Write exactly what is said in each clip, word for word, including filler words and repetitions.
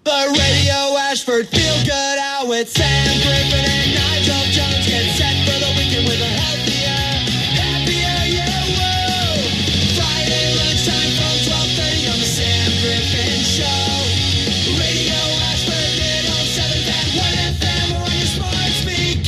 The Radio Ashford Feel Good Hour with Sam Griffin and Nigel Jones. Get set for the weekend with a healthier, happier you. Whoa. Friday lunchtime from twelve thirty on the Sam Griffin Show. Radio Ashford, mid oh seven point one F M or on your smart speaker.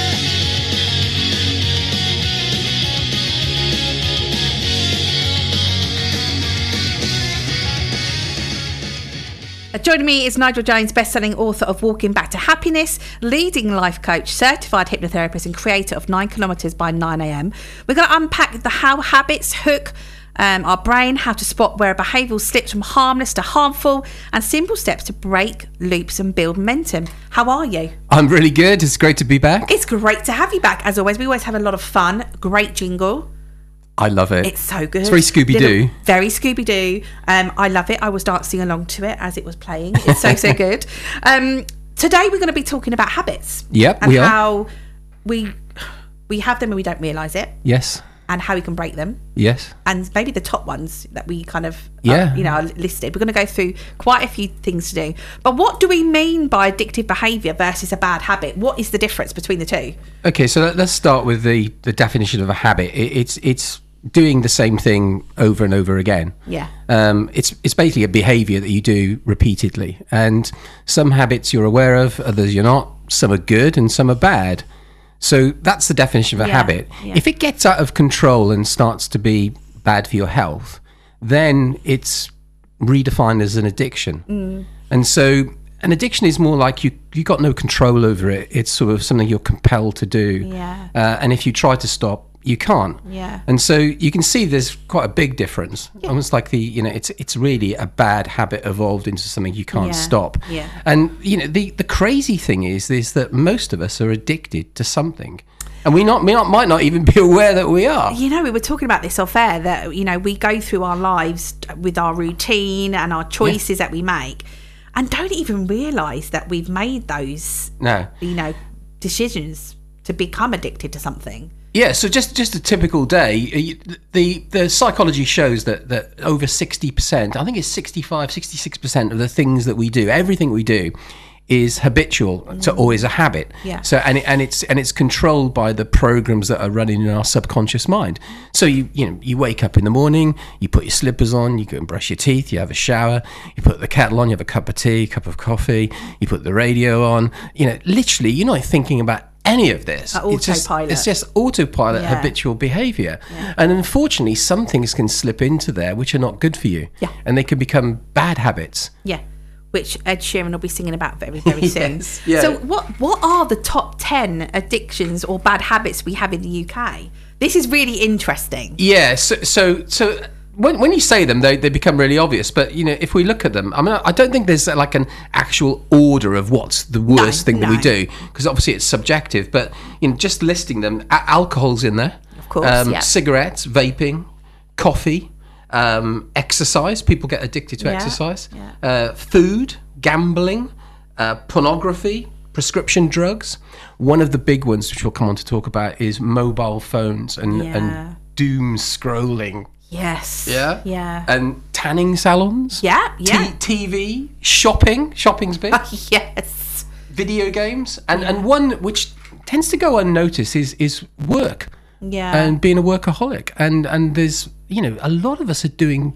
Joining me is Nigel Jones, best-selling author of Walking Back to Happiness, leading life coach, certified hypnotherapist and creator of nine kilometres by nine a.m. We're going to unpack the how habits hook um, our brain, how to spot where a behavioural slips from harmless to harmful, and simple steps to break loops and build momentum. How are you? I'm really good. It's great to be back. It's great to have you back. As always, we always have a lot of fun. Great jingle. I love it. It's so good. It's very Scooby-Doo. Little, very Scooby-Doo. Um, I love it. I was dancing along to it as it was playing. It's so, so good. Um, today we're going to be talking about habits. Yep, and we are. how we we have them and we don't realise it. Yes. And how we can break them. Yes. And maybe the top ones that we kind of, yeah. uh, you know, are listed. We're going to go through quite a few things to do. But what do we mean by addictive behaviour versus a bad habit? What is the difference between the two? Okay, so let's start with the, the definition of a habit. It, it's it's doing the same thing over and over again. Yeah. Um, it's it's basically a behaviour that you do repeatedly. And some habits you're aware of, others you're not. Some are good and some are bad. So that's the definition of a yeah, habit. Yeah. If it gets out of control and starts to be bad for your health, then it's redefined as an addiction. Mm. And so an addiction is more like you you got no control over it. It's sort of something you're compelled to do. Yeah. Uh, and if you try to stop, you can't. Yeah. And so you can see there's quite a big difference. Yeah. Almost like the, you know, it's it's really a bad habit evolved into something you can't Yeah. stop. Yeah. And, you know, the, the crazy thing is, is that most of us are addicted to something. And we not, we not might not even be aware that we are. You know, we were talking about this off air, that, you know, we go through our lives with our routine and our choices yeah. that we make and don't even realise that we've made those, no. you know, decisions to become addicted to something. Yeah, so just, just a typical day, the the psychology shows that, that over sixty percent, I think it's sixty-five, sixty-six percent of the things that we do, everything we do, is habitual, mm. so, or is a habit. Yeah. So and it, and it's and it's controlled by the programs that are running in our subconscious mind. So you you know you wake up in the morning, you put your slippers on, you go and brush your teeth, you have a shower, you put the kettle on, you have a cup of tea, a cup of coffee, you put the radio on. You know, literally, you're not thinking about any of this. Uh, it's just, autopilot. it's just autopilot Yeah. habitual behavior. Yeah. And unfortunately, some things can slip into there which are not good for you. Yeah. And they can become bad habits. Yeah. Which Ed Sheeran will be singing about very, very soon. Yes, yeah. So what what are the top ten addictions or bad habits we have in the U K? This is really interesting. Yeah, so so, so when, when you say them, they, they become really obvious. But, you know, if we look at them, I mean, I don't think there's like an actual order of what's the worst No, thing that no. we do, because obviously it's subjective. But, you know, just listing them, a- alcohol's in there. Of course, um, yeah. Cigarettes, vaping, coffee, um, exercise. People get addicted to Yeah, exercise. yeah. Uh, food, gambling, uh, pornography, prescription drugs. One of the big ones, which we'll come on to talk about, is mobile phones and, Yeah. and doom scrolling. Yes. Yeah. Yeah. And tanning salons. Yeah, yeah. T- TV, shopping. Shopping's big. Yes. Video games. And and one which tends to go unnoticed is is work. Yeah. And being a workaholic. And and there's, you know, a lot of us are doing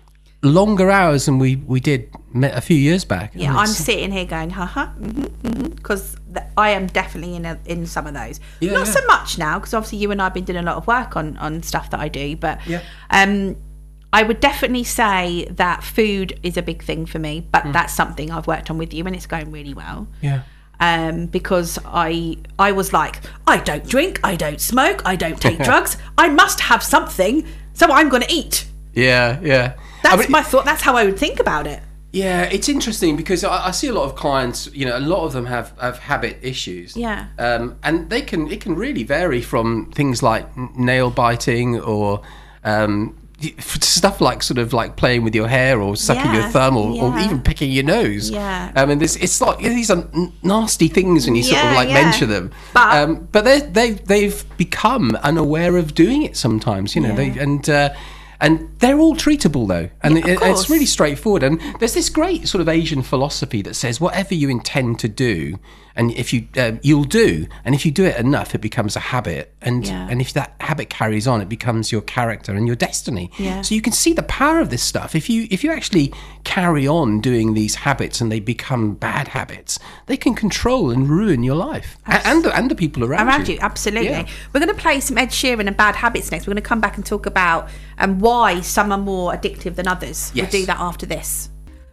longer hours than we, we did a few years back. Yeah, And I'm it's- sitting here going, haha, because mm-hmm, mm-hmm, I am definitely in a, in some of those. Yeah, Not yeah. so much now, because obviously you and I have been doing a lot of work on, on stuff that I do, but Yeah. um, I would definitely say that food is a big thing for me, but Mm. that's something I've worked on with you, and it's going really well. Yeah. Um, because I I was like, I don't drink, I don't smoke, I don't take drugs, I must have something, so I'm going to eat. Yeah, yeah. That's I mean, my thought. That's how I would think about it. Yeah, it's interesting because I, I see a lot of clients, you know, a lot of them have, have habit issues. Yeah. Um, and they can it can really vary from things like n- nail biting or um, y- f- stuff like sort of like playing with your hair or sucking Yeah, your thumb or, or yeah. even picking your nose. Yeah. I mean, this it's like these are n- nasty things when you sort Yeah, of like yeah. mention them. But- um, but they they they've become unaware of doing it sometimes, you know. Yeah. They and. Uh, And they're all treatable though, and Yeah, of it, course. it's really straightforward. And there's this great sort of Asian philosophy that says whatever you intend to do, and if you um, you'll do, and if you do it enough, it becomes a habit, and Yeah. and if that habit carries on, it becomes your character and your destiny. Yeah. So you can see the power of this stuff. If you if you actually carry on doing these habits and they become bad habits, they can control and ruin your life A- and the, and the people around, Around you, absolutely. Yeah. We're going to play some Ed Sheeran and Bad Habits next. We're going to come back and talk about um, why some are more addictive than others. Yes. We'll do that after this.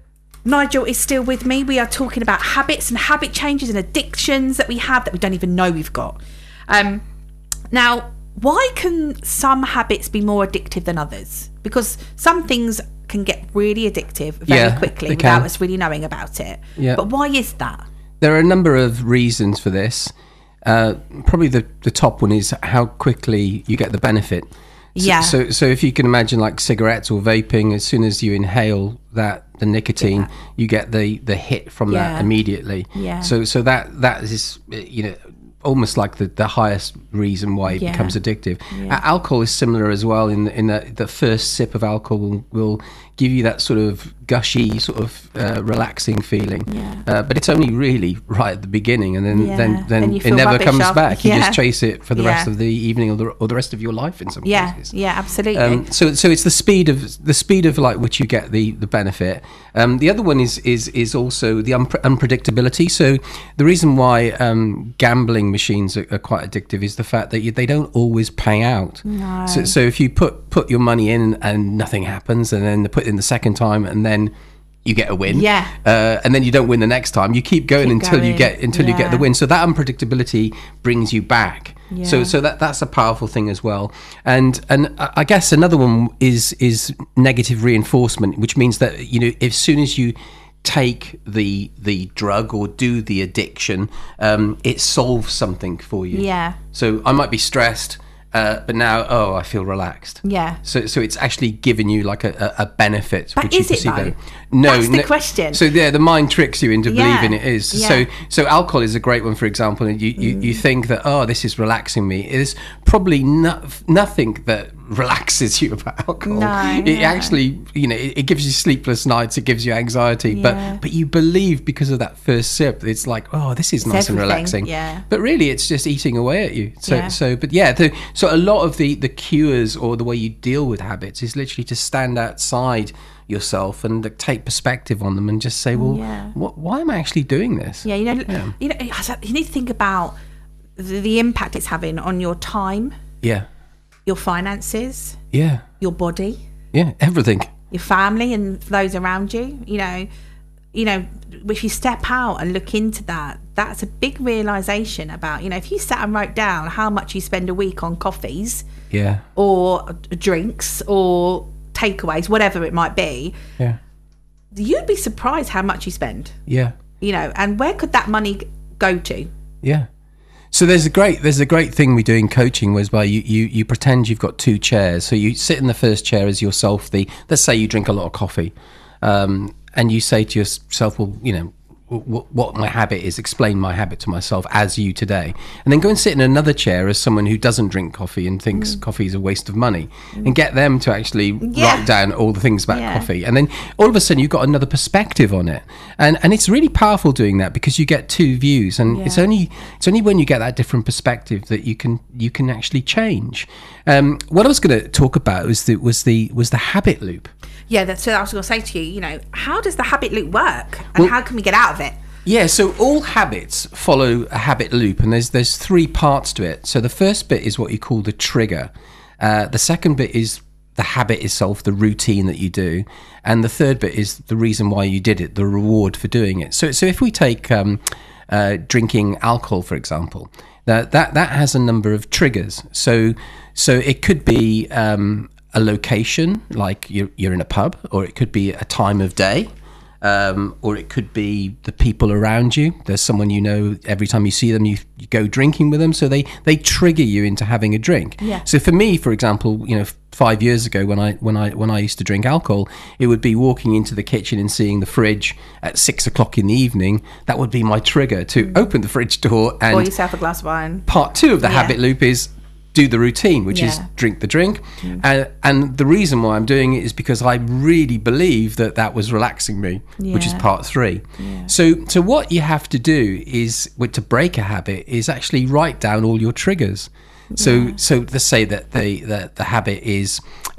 Nigel is still with me. We are talking about habits and habit changes and addictions that we have that we don't even know we've got. Um, now, why can some habits be more addictive than others? Because some things can get really addictive very Yeah, quickly they without can. us really knowing about it. Yeah. But why is that? There are a number of reasons for this. Uh, probably the, the top one is how quickly you get the benefit. So, Yeah. So, so if you can imagine like cigarettes or vaping, as soon as you inhale that the nicotine, Yeah. you get the, the hit from Yeah. that immediately. Yeah. So so that that is you know almost like the, the highest reason why it Yeah. becomes addictive. Yeah. Uh, alcohol is similar as well. In in the, the first sip of alcohol will, will give you that sort of gushy, sort of uh, relaxing feeling. Yeah. Uh, but it's only really right at the beginning, and then Yeah. then Then then you it feel never rubbish comes after- back. You Yeah. just chase it for the rest Yeah. of the evening or the, or the rest of your life in some Yeah, cases. yeah, absolutely. Um, so, so it's the speed of the speed of like which you get the the benefit. Um, the other one is is is also the unpre- unpredictability. So, the reason why um, gambling machines are, are quite addictive is the fact that you, they don't always pay out. No. So, so if you put put your money in and nothing happens, and then put it in the second time, and then you get a win, Yeah. uh, and then you don't win the next time. You keep going Keep until you going. get until you get the Yeah. win. So that unpredictability brings you back. Yeah. So so that that's a powerful thing as well. And and I I guess another one is is negative reinforcement, which means that you know as soon as you take the the drug or do the addiction, um, it solves something for you. Yeah. So I might be stressed, uh, but now oh I feel relaxed. Yeah. So so it's actually giving you like a, a, a benefit. But which you is it perceive though? better. No, That's the no- question. So yeah, the mind tricks you into Yeah. believing it is. Yeah. So so alcohol is a great one, for example. And you, you, Mm. you think that oh this is relaxing me. It is probably no, nothing that relaxes you about alcohol. No, it no. actually you know it, it gives you sleepless nights. It gives you anxiety. Yeah. But but you believe because of that first sip. It's like oh this is nice and everything, relaxing. yeah. But really it's just eating away at you. So Yeah. so but yeah. The, so a lot of the the cures or the way you deal with habits is literally to stand outside yourself and like, take perspective on them and just say well Yeah. what, why am I actually doing this? Yeah, you know, Yeah. you know, you need to think about the, the impact it's having on your time, Yeah. your finances, Yeah. your body, Yeah. Everything. your family, and those around you. You know, you know, if you step out and look into that, that's a big realization about. You know, if you sat and wrote down how much you spend a week on coffees Yeah. or drinks or takeaways, whatever it might be, Yeah. you'd be surprised how much you spend. Yeah. You know, and where could that money go to? Yeah. So there's a great there's a great thing we do in coaching whereby you, you, you pretend you've got two chairs. So you sit in the first chair as yourself. The let's say you drink a lot of coffee, um, and you say to yourself, well, you know, w- what my habit is. Explain my habit to myself as you today, and then go and sit in another chair as someone who doesn't drink coffee and thinks coffee is a waste of money, and get them to actually Yeah. write down all the things about Yeah. coffee, and then all of a sudden you've got another perspective on it, and and it's really powerful doing that because you get two views, and it's Yeah. only it's only when you get that different perspective that you can you can actually change. Um, what I was going to talk about was the was the was the habit loop. Yeah, that's what I was going to say to you. You know, how does the habit loop work, and Well- how can we get out of it? Yeah, so all habits follow a habit loop, and there's there's three parts to it. So the first bit is what you call the trigger. Uh, the second bit is the habit itself, the routine that you do, and the third bit is the reason why you did it, the reward for doing it. So so if we take um, uh, drinking alcohol, for example, that that that has a number of triggers. So so it could be um, a location, like you're you're in a pub, or it could be a time of day. Um, or it could be the people around you. There's someone you know, every time you see them, you, you go drinking with them. So they, they trigger you into having a drink. Yeah. So for me, for example, you know, five years ago when I when I when I used to drink alcohol, it would be walking into the kitchen and seeing the fridge at six o'clock in the evening. That would be my trigger to open the fridge door. Pour And yourself a glass of wine. part two of the Yeah. habit loop is do the routine, which is Yeah. drink the drink. And, and the reason why I'm doing it is because I really believe that that was relaxing me, which is Yeah. part three. So, so what you have to do is, with, to break a habit, is actually write down all your triggers. So, so let's say that the the, the habit is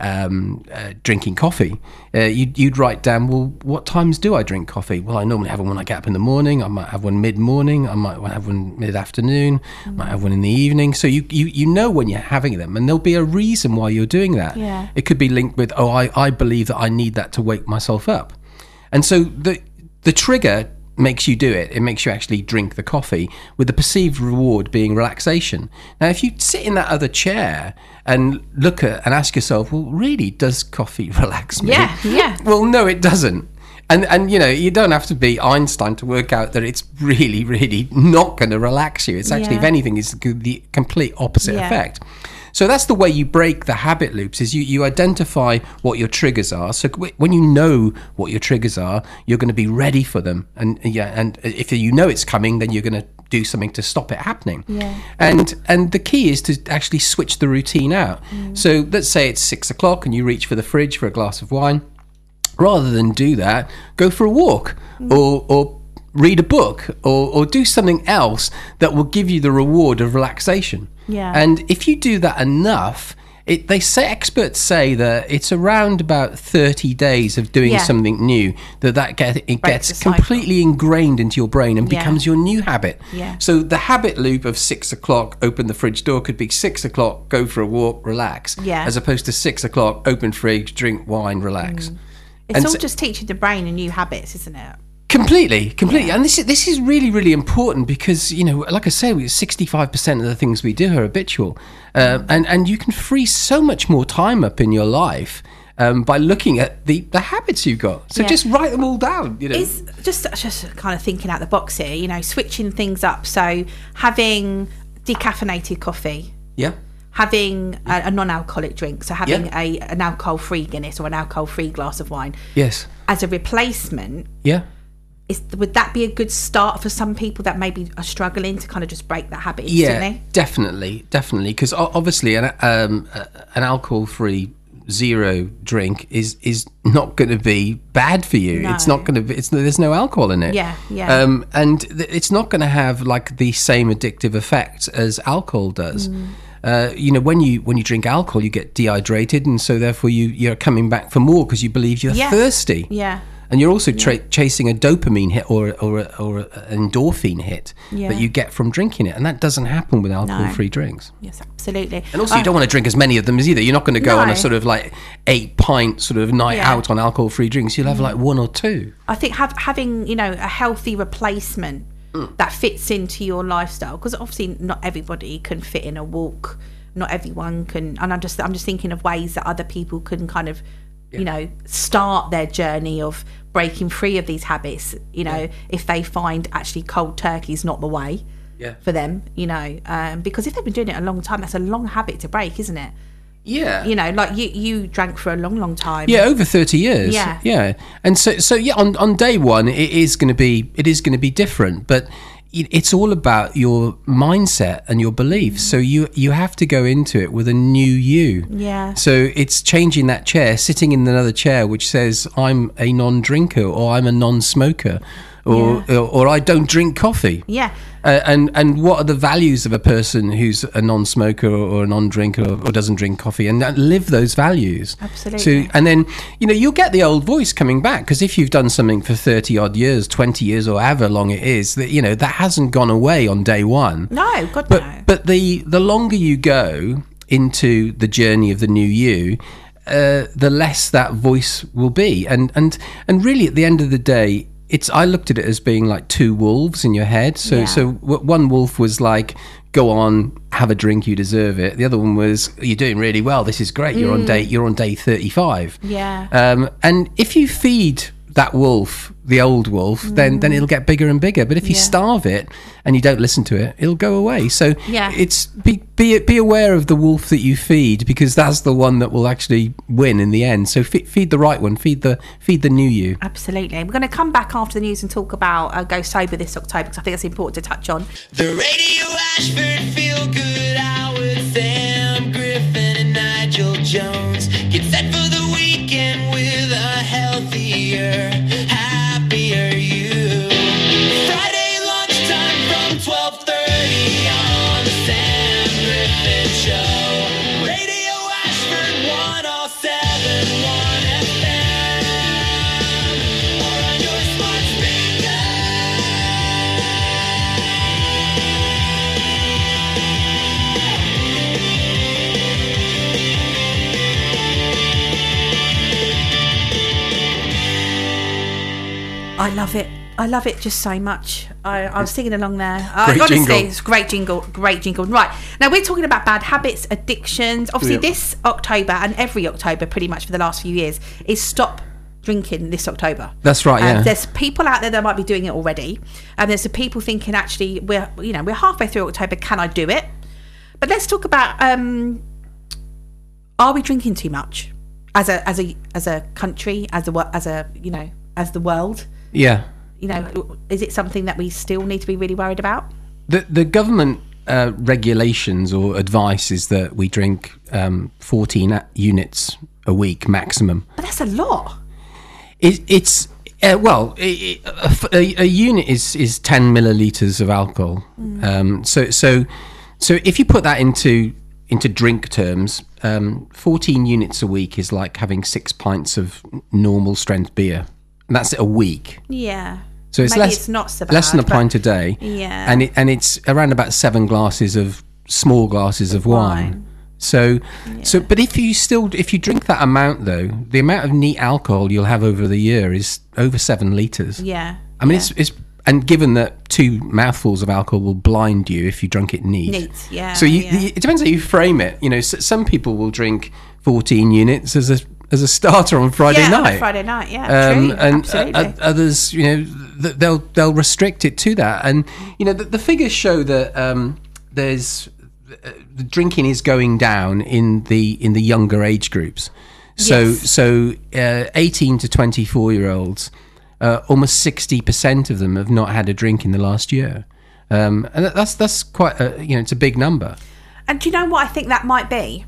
um, uh, drinking coffee. Uh, you'd, you'd write down, well, what times do I drink coffee? Well, I normally have one when I get up in the morning. I might have one mid-morning. I might have one mid-afternoon. I might have one in the evening. So you, you, you know when you're having them, and there'll be a reason why you're doing that. Yeah. It could be linked with, oh, I, I believe that I need that to wake myself up. And so the the trigger makes you do it. It makes you actually drink the coffee, with the perceived reward being relaxation. Now, if you sit in that other chair and look at and ask yourself, well, really, does coffee relax me? Yeah, yeah. Well, no, it doesn't. And, and you know, you don't have to be Einstein to work out that it's really, really not going to relax you. It's actually, Yeah. if anything, it's the complete opposite Yeah. effect. So that's the way you break the habit loops, is you, you identify what your triggers are. So w- when you know what your triggers are, you're going to be ready for them. And yeah, and if you know it's coming, then you're going to do something to stop it happening. Yeah. And and the key is to actually switch the routine out. So let's say it's six o'clock and you reach for the fridge for a glass of wine. Rather than do that, go for a walk or or read a book or, or do something else that will give you the reward of relaxation. Yeah. And if you do that enough, it, they say, experts say that it's around about thirty days of doing Yeah. something new that that get, it Breaks gets the cycle. completely ingrained into your brain and Yeah. becomes your new habit. Yeah. So the habit loop of six o'clock, open the fridge door, could be six o'clock, go for a walk, relax. Yeah. As opposed to six o'clock, open fridge, drink wine, relax. It's And all so- just teaching the brain and new habits, isn't it? Completely, completely, and this is this is really, really important because, you know, like I say, sixty-five percent of the things we do are habitual, uh, and and you can free so much more time up in your life um, by looking at the the habits you've got. So Yeah. just write them all down. You know, Is just just kind of thinking out the box here, you know, switching things up. So having decaffeinated coffee, yeah, having a, a non-alcoholic drink, so having Yeah. a an alcohol-free Guinness or an alcohol-free glass of wine yes, as a replacement. yeah. Is, would that be a good start for some people that maybe are struggling to kind of just break that habit Yeah, instantly? definitely, definitely. Because obviously, an um, uh, an alcohol-free zero drink is is not going to be bad for you. No. It's not going to be. It's there's no alcohol in it. Yeah, yeah. Um, and th- it's not going to have like the same addictive effect as alcohol does. Mm. Uh, you know, when you when you drink alcohol, you get dehydrated, and so therefore you you're coming back for more because you believe you're Yeah. thirsty. Yeah. And you're also tra- chasing a dopamine hit or or a, or a, an endorphin hit Yeah. that you get from drinking it, and that doesn't happen with alcohol-free drinks. Yes, absolutely. And also, you don't want to drink as many of them as either. You're not going to go on No. a sort of like eight pint sort of night Yeah. out on alcohol-free drinks. You'll have like one or two. I think have, having, you know, a healthy replacement Mm. that fits into your lifestyle, because obviously not everybody can fit in a walk. Not everyone can, and I'm just I'm just thinking of ways that other people can kind of, you know, start their journey of breaking free of these habits. You know, if they find actually cold turkey is not the way Yeah. for them, you know, um, because if they've been doing it a long time, that's a long habit to break, isn't it? Yeah. You know, like you you drank for a long, long time. Yeah, over thirty years. Yeah. Yeah. And so so yeah, on, on day one it is going to be it is going to be different, but it- it's all about your mindset and your beliefs. So you you have to go into it with a new you. Yeah. So it's changing that chair, sitting in another chair which says I'm a non-drinker or I'm a non-smoker or or, or I don't drink coffee. Yeah. Uh, and and what are the values of a person who's a non-smoker or, or a non-drinker or, or doesn't drink coffee, and that- live those values. Absolutely. So, and then you know you'll get the old voice coming back, because if you've done something for thirty odd years, twenty years, or however long it is, that you know that hasn't gone away on day one. No, God But no. but the the longer you go into the journey of the new you, uh, the less that voice will be, and and and really at the end of the day, it's I looked at it as being like two wolves in your head. So Yeah. so w- one wolf was like, go on, have a drink, you deserve it. The other one was, you're doing really well, this is great, you're on day you're on day thirty-five. Mm. Yeah. Um, and if you feed that wolf, the old wolf, then then it'll get bigger and bigger. But if you Mm. Yeah. starve it and you don't listen to it, it'll go away. So Yeah. it's be be be aware of the wolf that you feed, because that's the one that will actually win in the end. So fe- feed the right one, feed the feed the new you. Absolutely. We're going to come back after the news and talk about uh, Go Sober this October, because I think that's important to touch on. The Radio Ashford Feel Good Hour with Sam I love it. I love it just so much. I, I was singing along there. Great uh, honestly, jingle. it's a great jingle. Great jingle. Right. Now, we're talking about bad habits, addictions. Obviously, Yep. this October and every October pretty much for the last few years is Stop Drinking this October. That's right, Um, yeah. There's people out there that might be doing it already. And there's the people thinking, actually, we're, you know, we're halfway through October. Can I do it? But let's talk about, um, are we drinking too much as a, as a, as a country, as a, wo- as a, you know, as the world? Yeah. You know, is it something that we still need to be really worried about? The the government uh, regulations or advice is that we drink um, fourteen a- units a week maximum. But that's a lot. It, it's uh, well, it, it, a, a unit is is ten milliliters of alcohol. Mm. Um, so so so if you put that into into drink terms, um, fourteen units a week is like having six pints of normal strength beer. And that's a week. Yeah. So it's Maybe less, it's not so less than a bad, but- pint a day. Yeah. And it, and it's around about seven glasses of small glasses of wine. Wine. So, so, but if you still, if you drink that amount though, the amount of neat alcohol you'll have over the year is over seven liters. Yeah. I mean, yeah. it's, it's, and given that two mouthfuls of alcohol will blind you if you drunk it neat. Neat, yeah, So you, yeah. it depends how you frame it. You know, s some people will drink fourteen units as a, as a starter on Friday yeah, night. on a Friday night, yeah. Um, true, and absolutely. uh, others, you know, th- they'll they'll restrict it to that, and you know, the, the figures show that um, there's uh, the drinking is going down in the in the younger age groups. So Yes. so uh, eighteen to twenty-four year olds, uh, almost sixty percent of them have not had a drink in the last year, um, and that- that's that's quite a, you know, it's a big number. And do you know what I think that might be?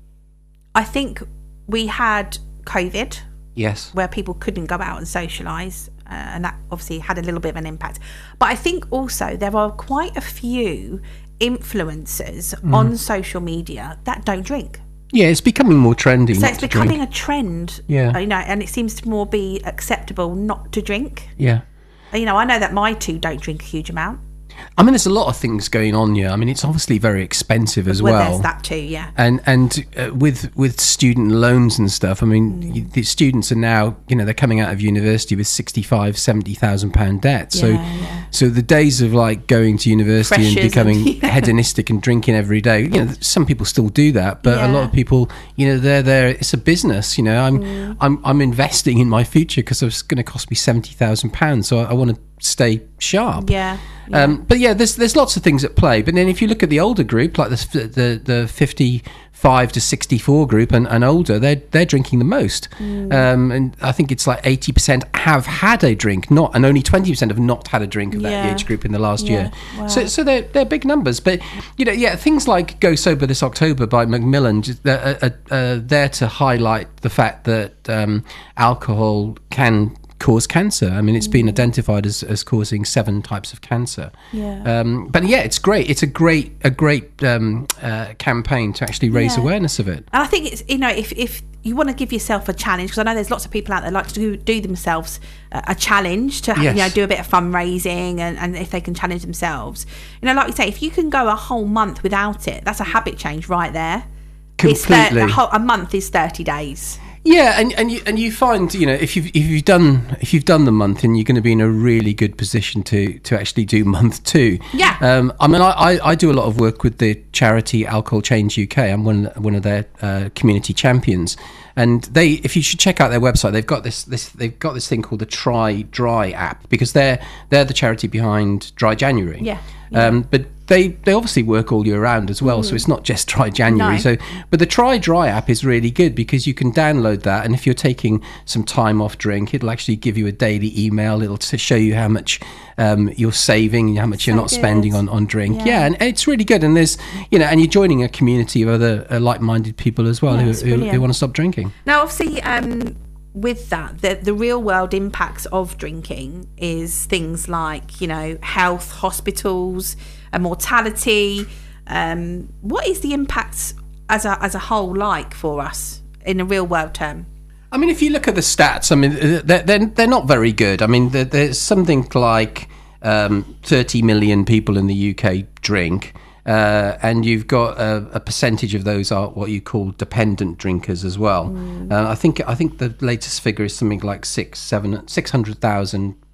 I think we had COVID, Yes. where people couldn't go out and socialise, uh, and that obviously had a little bit of an impact. But I think also there are quite a few influencers Mm. on social media that don't drink. Yeah, it's becoming more trendy. So not it's to becoming drink. a trend, Yeah. uh, you know, and it seems to more be acceptable not to drink. Yeah. Uh, You know, I know that my two don't drink a huge amount. I mean, there's a lot of things going on here. I mean, it's obviously very expensive as Well, well. there's that too, yeah. And and uh, with with student loans and stuff, I mean, Mm. you, the students are now, you know, they're coming out of university with sixty-five, seventy thousand pound debt. So, Yeah, yeah. so the days of like going to university Freshers and and- becoming yeah. hedonistic and drinking every day, you know, some people still do that, but a lot Yeah. of people, you know, they're there. It's a business, you know. I'm Mm. I'm I'm investing in my future because it's going to cost me seventy thousand pounds. So I, I want to stay sharp. Yeah. yeah. Um, but yeah, there's there's lots of things at play. But then if you look at the older group, like the the, the fifty-five to sixty-four group and, and older, they're they're drinking the most. Mm. Um, and I think it's like eighty percent have had a drink, not and only twenty percent have not had a drink of that Yeah. age group in the last Yeah. year. Wow. So so they're they're big numbers. But you know, yeah, things like Go Sober This October by Macmillan, just, uh, uh, uh, there to highlight the fact that um, alcohol can cause cancer. I mean, it's been identified as, as causing seven types of cancer. Yeah. Um, but yeah, it's great. It's a great a great um, uh, campaign to actually raise Yeah. awareness of it. And I think it's, you know, if, if you want to give yourself a challenge, because I know there's lots of people out there like to do, do themselves a, a challenge to, you know, Yes. do a bit of fundraising and, and if they can challenge themselves. You know, like we say, if you can go a whole month without it, that's a habit change right there. It's thir- Completely. a, whole, a month is thirty days. Yeah, and, and you and you find, you know, if you've if you've done if you've done the month, and you're going to be in a really good position to to actually do month two. Yeah. Um, I mean, I, I, I do a lot of work with the charity Alcohol Change U K. I'm one one of their uh, community champions, and they, if you should check out their website, they've got this this they've got this thing called the Try Dry app, because they're they're the charity behind Dry January. Yeah, Um, but they they obviously work all year round as well, so it's not just Dry January. No. So, but the Try Dry app is really good because you can download that, and if you're taking some time off drink, it'll actually give you a daily email. It'll to show you how much um, you're saving and how much you're So not spending good. on, on drink. Yeah. Yeah. and it's really good. And there's, you know, and you're joining a community of other uh, like-minded people as well Yeah, who, it's who, who brilliant. want to stop drinking. Now, obviously, um, with that, the, the real world impacts of drinking is things like, you know, health, hospitals, uh, mortality. Um, what is the impacts as a, as a whole like for us in a real world term? I mean, if you look at the stats, I mean, they're, they're, they're not very good. I mean, there, there's something like um, thirty million people in the U K drink. Uh, and you've got a, a percentage of those are what you call dependent drinkers as well. Uh, I think I think the latest figure is something like six, seven, six hundred thousand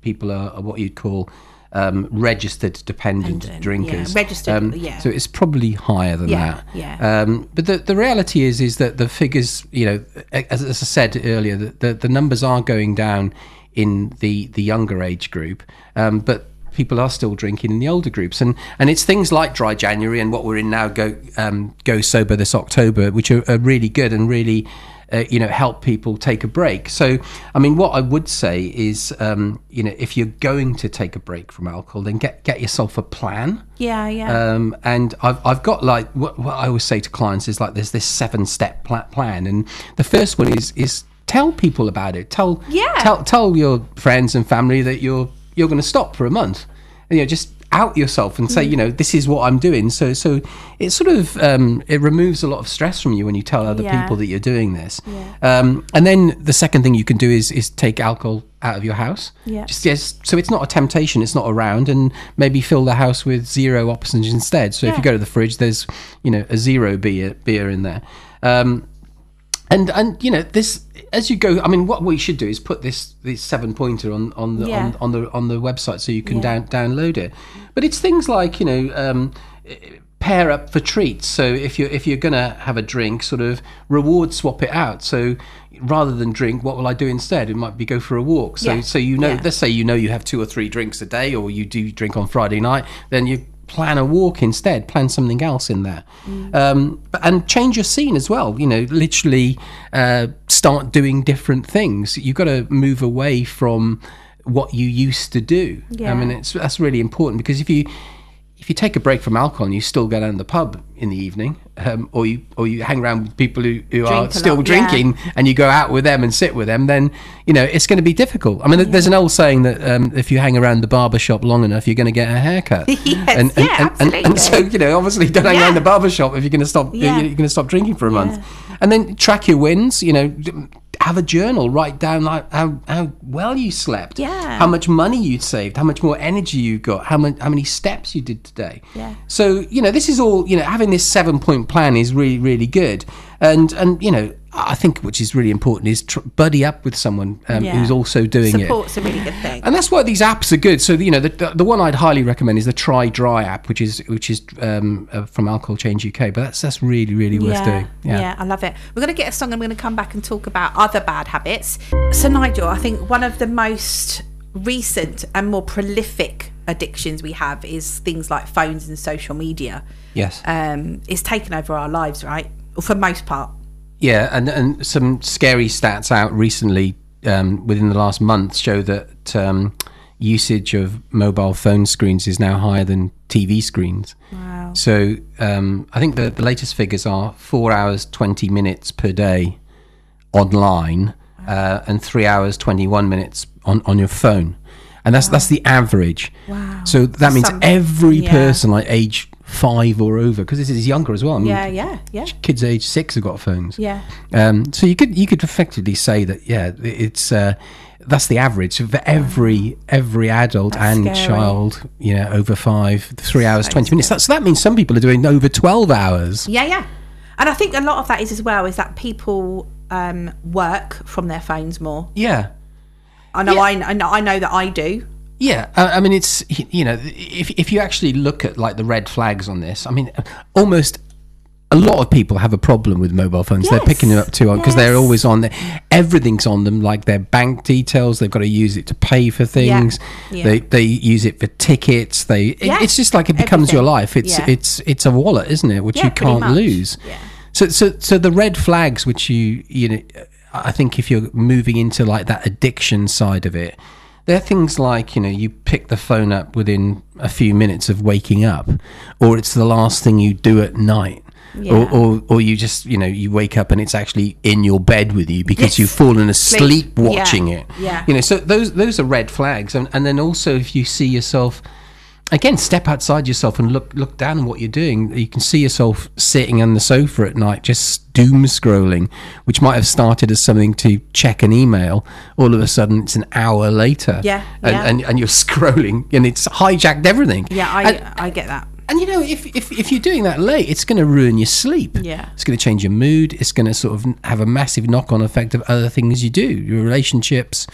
people are, are what you'd call um, registered dependent Dependent, drinkers. yeah, registered, Um, yeah. So it's probably higher than Yeah, that. yeah. Um, but the, the reality is is that the figures, you know, as, as I said earlier, the, the, the numbers are going down in the, the younger age group, um, but people are still drinking in the older groups, and, and it's things like Dry January and what we're in now, Go um, Go Sober this October, which are, are really good and really uh, you know, help people take a break. So, I mean, what I would say is, um, you know, if you're going to take a break from alcohol, then get get yourself a plan. Yeah, yeah. Um, and I've I've got like what, what I always say to clients is like there's this seven step pla- plan, and the first one is is tell people about it. Tell Yeah. tell tell your friends and family that you're you're going to stop for a month. And, you know, just out yourself and say, you know, this is what I'm doing. So so it sort of um, it removes a lot of stress from you when you tell other Yeah. people that you're doing this. Yeah. Um, and then the second thing you can do is is take alcohol out of your house. Yeah. Just yes, so it's not a temptation, it's not around, and maybe fill the house with zero oxygen instead. So if Yeah. you go to the fridge, there's, you know, a zero beer beer in there. Um, and and you know, this as you go, I mean, what we should do is put this this seven pointer on on the Yeah. on, on the on the website so you can Yeah. down, download it. But it's things like, you know, um, pair up for treats. So if you're if you're gonna have a drink, sort of reward swap it out. So rather than drink, what will I do instead? It might be go for a walk. So Yeah. so you know, Yeah. let's say you know you have two or three drinks a day, or you do drink on Friday night, then you plan a walk instead, plan something else in there. Mm. Um, but, and change your scene as well, you know, literally uh, start doing different things. You've got to move away from what you used to do. Yeah. I mean, it's that's really important, because if you if you take a break from alcohol and you still go down to the pub in the evening, um, or you or you hang around with people who, who are Drink a still lot, drinking, and you go out with them and sit with them, then, you know, it's going to be difficult. I mean, there's an old saying that um, if you hang around the barber shop long enough, you're going to get a haircut. Yes, and, and, yeah, and, and, and so, absolutely. you know, obviously don't hang Yeah. around the barber shop if you're going to stop. Yeah. You're going to stop drinking for a month, Yeah. and then track your wins. You know, have a journal, write down like how, how well you slept, Yeah. how much money you'd saved, how much more energy you got, how many how many steps you did today. Yeah. So, you know, this is all, you know, having this seven point plan is really, really good. And, and you know, I think which is really important is tr- buddy up with someone um, Yeah. who's also doing it. Support's a really good thing. And that's why these apps are good. So, you know, the, the, the one I'd highly recommend is the Try Dry app, which is which is um, uh, from Alcohol Change U K. But that's that's really, really worth yeah, doing. yeah, I love it. We're going to get a song and we're going to come back and talk about other bad habits. So, Nigel, I think one of the most recent and more prolific addictions we have is things like phones and social media. Yes. Um, it's taken over our lives, right? Or for most part. Yeah, and, and some scary stats out recently um, within the last month show that um, usage of mobile phone screens is now higher than T V screens. Wow. So um, I think the, the latest figures are four hours, twenty minutes per day online, uh, and three hours, twenty-one minutes on, on your phone. And that's that's the average. Wow. So that means Some- every yeah. person like age five or over, because this is younger as well. I mean, Yeah, yeah, yeah. kids age six have got phones. Yeah. Um, so you could you could effectively say that yeah, it's uh, that's the average so for every every adult That's and scary. child, you know, over five, three hours, So twenty minutes. That's, so that means some people are doing over twelve hours. Yeah, yeah. And I think a lot of that is as well is that people um, work from their phones more. Yeah. I know, Yeah. I, I know, I know that I do. Yeah, uh, I mean, it's, you know, if if you actually look at like the red flags on this, I mean, almost a lot of people have a problem with mobile phones. They're Yes. picking them up too on because they're Yes. always on there. Everything's on them, like their bank details. They've got to use it to pay for things. Yeah. They they use it for tickets. They it- Yeah. it's just like it becomes your Everything. life. It's Yeah. it's it's a wallet, isn't it? Which Yeah, you pretty can't much. lose. Yeah. So so so the red flags, which you you know, I think if you're moving into like that addiction side of it. They're things like, you know, you pick the phone up within a few minutes of waking up, or it's the last thing you do at night, Yeah. or, or or you just, you know, you wake up and it's actually in your bed with you because Yes. you've fallen asleep Sleep. watching Yeah. it. Yeah. You know, so those those are red flags, and and then also if you see yourself. Again, step outside yourself and look look down on what you're doing. You can see yourself sitting on the sofa at night, just doom scrolling, which might have started as something to check an email. All of a sudden, it's an hour later, Yeah, and yeah. and, and you're scrolling, and it's hijacked everything. Yeah, I and, I get that. and you know, if, if if you're doing that late, it's going to ruin your sleep. Yeah. It's going to change your mood. It's going to sort of have a massive knock-on effect of other things you do, your relationships,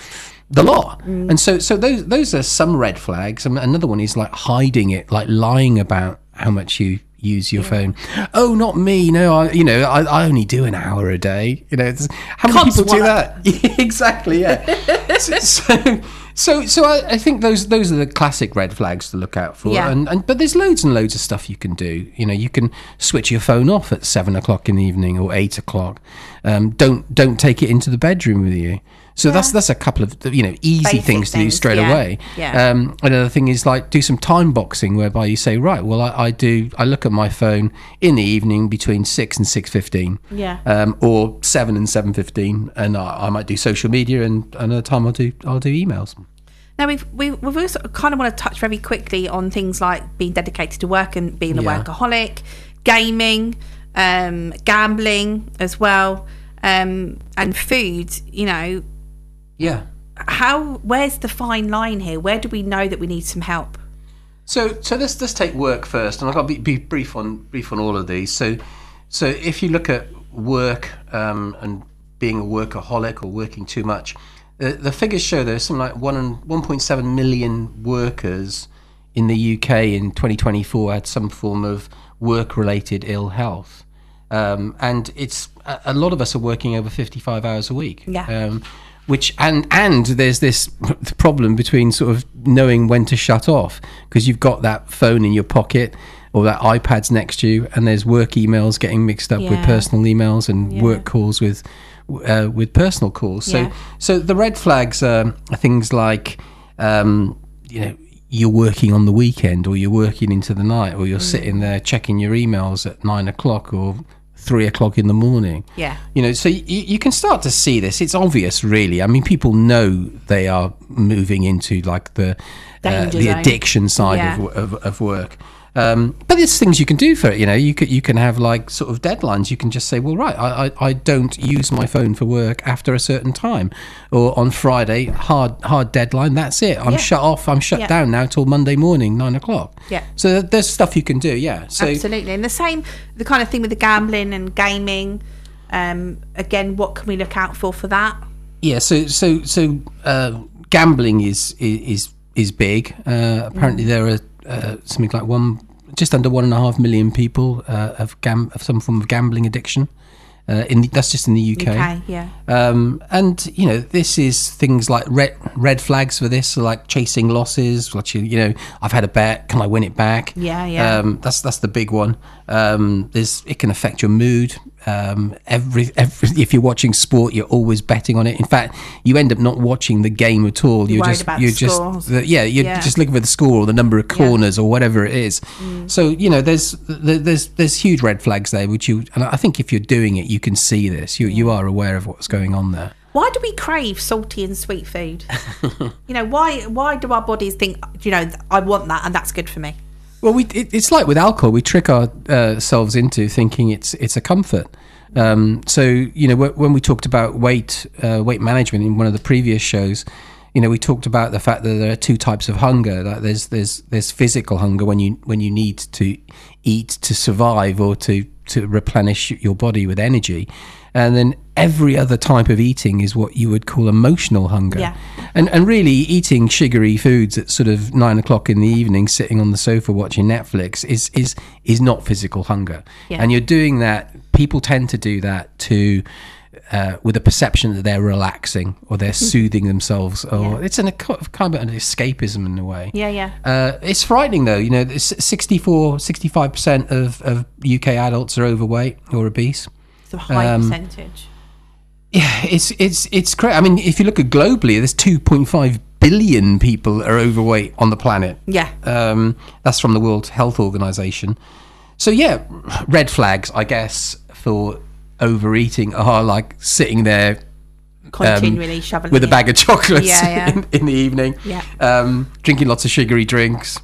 the lot. And so so those those are some red flags. And another one is like hiding it, like lying about how much you use your phone. Oh, not me. No, I you know I, I only do an hour a day. You know, it's, how many Can't people do swallow. that? Exactly. Yeah. so, so so so I, I think those those are the classic red flags to look out for. Yeah. And, and but there's loads and loads of stuff you can do. You know, you can switch your phone off at seven o'clock in the evening or eight o'clock. Um, don't don't take it into the bedroom with you. So that's that's a couple of you know easy Basic things to do things, straight yeah, away. yeah. Um, another thing is like do some time boxing, whereby you say, right, well I, I do I look at my phone in the evening between six and six fifteen, Yeah. um, or seven and seven fifteen, and I, I might do social media, and another time I'll do I'll do emails. Now we've we've, we've also kind of want to touch very quickly on things like being dedicated to work and being a Yeah. workaholic, gaming, um, gambling as well, um, and food. You know, Yeah. how where's the fine line here? Where do we know that we need some help? So, so let's let's take work first, and I've got to be, be brief on brief on all of these. So, so if you look at work um, and being a workaholic or working too much, the, the figures show there's something like one and one point seven million workers in the U K in twenty twenty-four had some form of work-related ill health, um, and it's a, a lot of us are working over fifty-five hours a week. Yeah. Um, which and and there's this problem between sort of knowing when to shut off, because you've got that phone in your pocket or that iPad's next to you, and there's work emails getting mixed up with Yeah. personal emails and Yeah. work calls with uh, with personal calls. So Yeah. so the red flags are, are things like um, you know you're working on the weekend, or you're working into the night, or you're Mm. sitting there checking your emails at nine o'clock or three o'clock in the morning. Yeah. You know, so you, you can start to see this. It's obvious, really. I mean, people know they are moving into like the uh, Danger the zone. addiction side Yeah. of, of of work. Um, but there's things you can do for it. You know, you could you can have like sort of deadlines. You can just say, well, right, I, I, I don't use my phone for work after a certain time, or on Friday, hard hard deadline. That's it. I'm Yeah. shut off. I'm shut Yeah. down now till Monday morning, nine o'clock. Yeah. So there's stuff you can do. Yeah. So Absolutely. And the same, the kind of thing with the gambling and gaming. Um, again, what can we look out for for that? Yeah, so so so uh, gambling is is is big. Uh, apparently, Mm. there are uh, something like one, just under one and a half million people uh, have gam have some form of gambling addiction. Uh, in the, that's just in the U K. Okay, yeah. Um, and you know, this is things like red red flags for this, so like chasing losses. Like you, you know, I've had a bet, can I win it back? Yeah, yeah. Um, that's that's the big one. Um, there's it can affect your mood. Um, every, every if you're watching sport, you're always betting on it. In fact, you end up not watching the game at all. You're worried just about you're the just scores. the, yeah, you're Yeah. just looking for the score or the number of corners or whatever it is. Mm. So you know, there's there- there's there's huge red flags there, which you and I think if you're doing it, you can see this. You you are aware of what's going on there. Why do we crave salty and sweet food? You know, why why do our bodies think, you know, I want that and that's good for me? Well, we it, it's like with alcohol, we trick ourselves into thinking it's it's a comfort. Um, so you know, wh- when we talked about weight uh, weight management in one of the previous shows, you know, we talked about the fact that there are two types of hunger. Like there's there's there's physical hunger when you when you need to eat to survive or to to replenish your body with energy, and then every other type of eating is what you would call emotional hunger. Yeah. And and really eating sugary foods at sort of nine o'clock in the evening, sitting on the sofa watching Netflix, is is is not physical hunger. Yeah. And you're doing that. People tend to do that to uh, with a perception that they're relaxing or they're soothing themselves, or Yeah. it's an, a co- kind of an escapism in a way. Yeah, yeah. Uh, it's frightening though. You know, it's sixty-four, sixty-five percent of, of U K adults are overweight or obese. It's a high um, percentage. Yeah, it's it's it's crazy. I mean, if you look at globally, there's two point five billion people are overweight on the planet. Yeah. Um, that's from the World Health Organization. So yeah, red flags, I guess, for overeating are like sitting there Continually shoveling with a it. bag of chocolates Yeah, yeah. In, in the evening, Yeah. um, drinking lots of sugary drinks.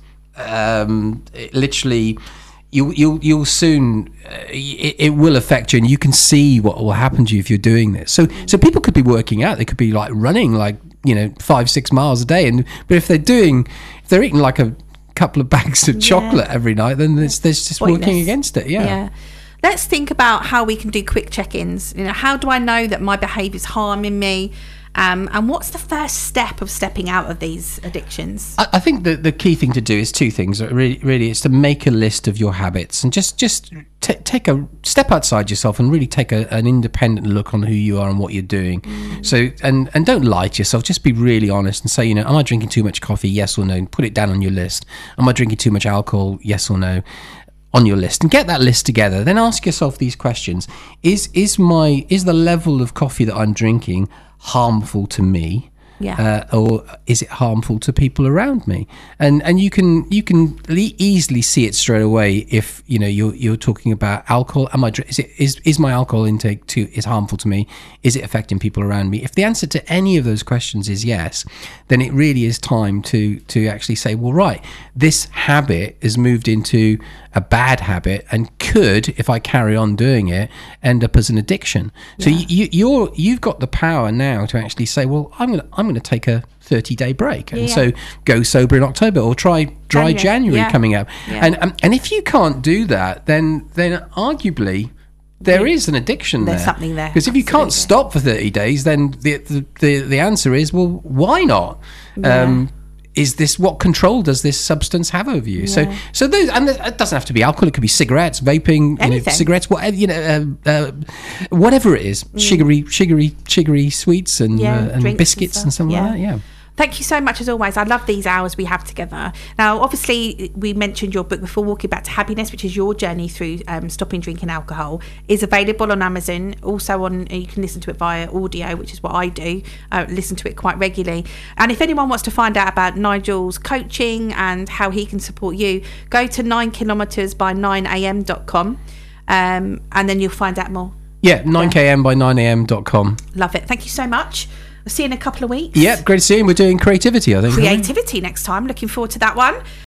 Um, it literally, you you you'll soon uh, it, it will affect you, and you can see what will happen to you if you're doing this. So so people could be working out. They could be like running like you know five six miles a day, and but if they're doing if they're eating like a couple of bags of chocolate every night, then there's there's just Pointless. working against it. Yeah. Yeah. Let's think about how we can do quick check-ins. You know, how do I know that my behaviour is harming me? Um, and what's the first step of stepping out of these addictions? I, I think the, the key thing to do is two things. Really, really, is to make a list of your habits and just just t- take a step outside yourself and really take a, an independent look on who you are and what you're doing. Mm. So and and don't lie to yourself. Just be really honest and say, you know, am I drinking too much coffee? Yes or no. And put it down on your list. Am I drinking too much alcohol? Yes or no. On your list, and get that list together. Then ask yourself these questions: Is is my is the level of coffee that I'm drinking harmful to me? Yeah. Uh, or is it harmful to people around me? And and you can you can le- easily see it straight away if you know you're you're talking about alcohol. Am I dr- is it is is my alcohol intake too is harmful to me? Is it affecting people around me? If the answer to any of those questions is yes, then it really is time to to actually say, well, right, this habit has moved into a bad habit and could, if I carry on doing it, end up as an addiction. So Yeah. you, you're you've got the power now to actually say, well, I'm gonna I'm gonna take a thirty day break, and Yeah. so go sober in October or try dry January. January Yeah. coming up. Yeah. And um, and if you can't do that, then then arguably there is an addiction There's there. something there, Because if you can't absolutely. stop for thirty days, then the the the, the answer is, well, why not? Yeah. Um, is this what control does this substance have over you? So, so those, and it doesn't have to be alcohol. It could be cigarettes, vaping, you know, Anything. cigarettes, whatever, you know, uh, uh, whatever it is, sugary, sugary, sugary sweets and, Yeah, uh, and drinks and biscuits and, stuff, stuff yeah. like that. Yeah. Thank you so much as always. I love these hours we have together. Now, obviously, we mentioned your book before, Walking Back to Happiness, which is your journey through um, stopping drinking alcohol, is available on Amazon. Also, on you can listen to it via audio, which is what I do. Uh, listen to it quite regularly. And if anyone wants to find out about Nigel's coaching and how he can support you, go to nine kilometres by nine a m dot com, um, and then you'll find out more. Yeah, nine k m by nine a m dot com. Love it. Thank you so much. I'll see you in a couple of weeks. Yeah, great to see you. We're doing creativity, I think. aren't we? Creativity next time. Looking forward to that one.